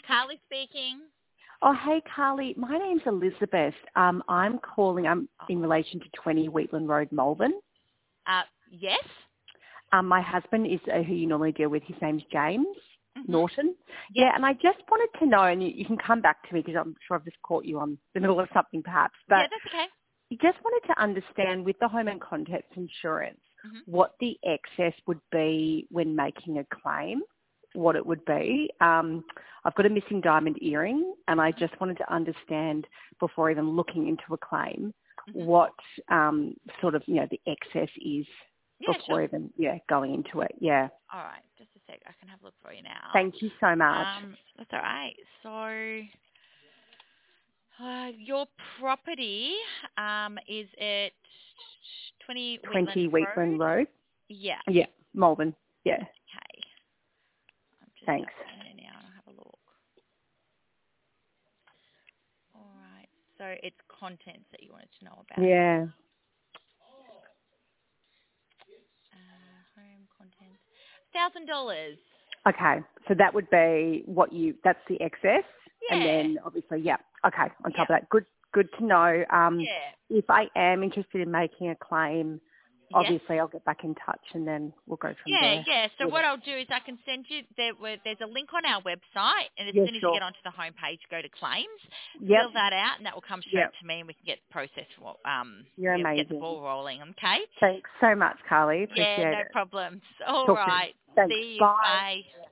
Carly speaking. Oh, hey, Carly. My name's Elizabeth. I'm calling in relation to 20 Wheatland Road, Melbourne. Yes. My husband is who you normally deal with. His name's James Norton. Yep. Yeah, and I just wanted to know, and you can come back to me because I'm sure I've just caught you on the middle of something perhaps, but Yeah, that's okay. you just wanted to understand with the home and contents insurance what the excess would be when making a claim, what it would be. I've got a missing diamond earring, and I just wanted to understand before even looking into a claim what sort of, the excess is before even going into it. Yeah. All right, just a sec. I can have a look for you now. Thank you so much. That's all right. So, your property is at 20 Wheatland Road. Yeah. Yeah, Melbourne. Yeah. Okay. I'm just Thanks. going there now and I'll have a look. All right. So it's contents that you wanted to know about. Yeah. Home contents. $1,000. Okay, so that would be that's the excess, Yeah. and then obviously, okay, on top Yeah. of that, good to know. Yeah. If I am interested in making a claim, Yes. obviously I'll get back in touch and then we'll go from there. Yeah. So what I'll do is I can send you, there's a link on our website, and as soon as you get onto the homepage, go to claims, fill that out, and that will come straight to me, and we can get the process, You're amazing. get the ball rolling, okay? Thanks so much, Carly. Appreciate Yeah, no it. problems. All Talk soon. right. Thanks. See you. Bye. Bye.